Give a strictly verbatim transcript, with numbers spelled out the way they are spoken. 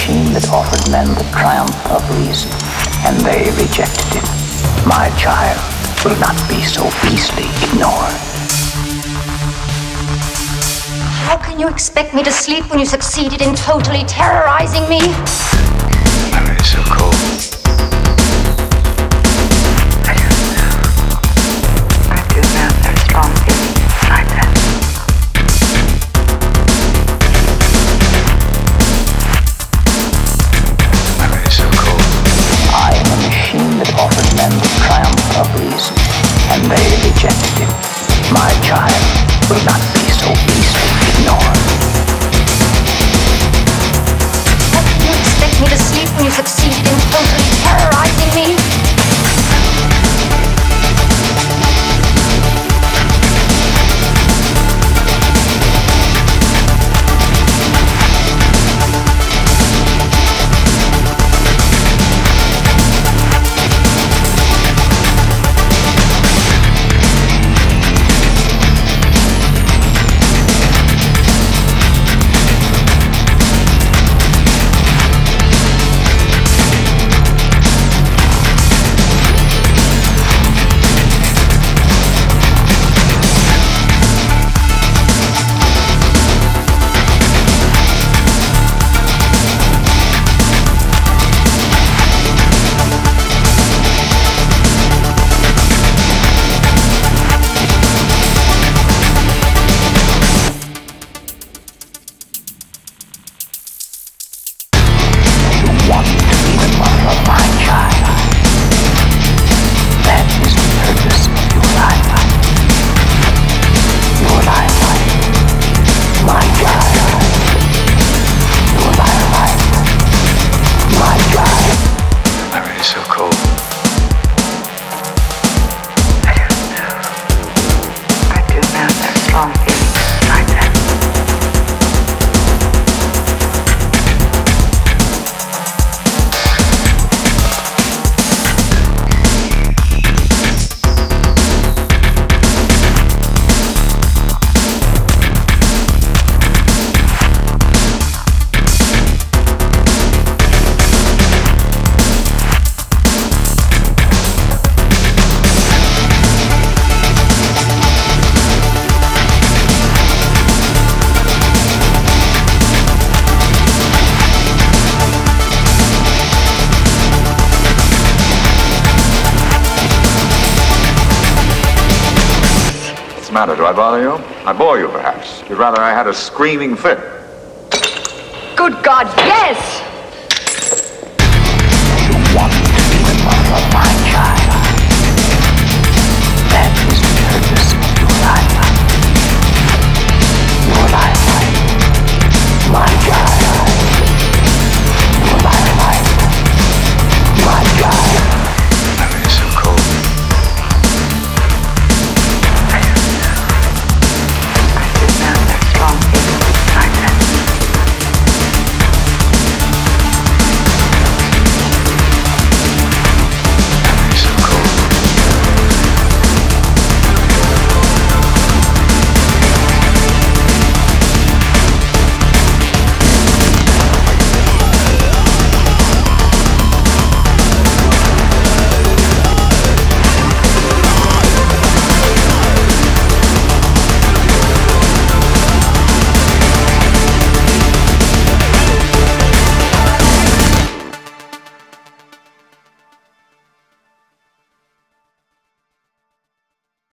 machine that offered men the triumph of reason, and they rejected it. My child will not be so easily ignored. How can you expect me to sleep when you succeeded in totally terrorizing me? Memory is so cold. I don't know. I do have that strong feeling like that. Memory is so cold. I am a machine that offered men the triumph of reason, and they rejected it. My child will not be so easily ignored. How can you expect me to sleep when you succeeded in totally terrorizing me? Want to be the mother of my child. That is the purpose of your life. Your life, my child. Your life, my child. Memory is so cold. I don't know. I do have that strong feeling like that. What's the matter? Do I bother you? I bore you, perhaps. You'd rather I had a screaming fit. Good God, yes!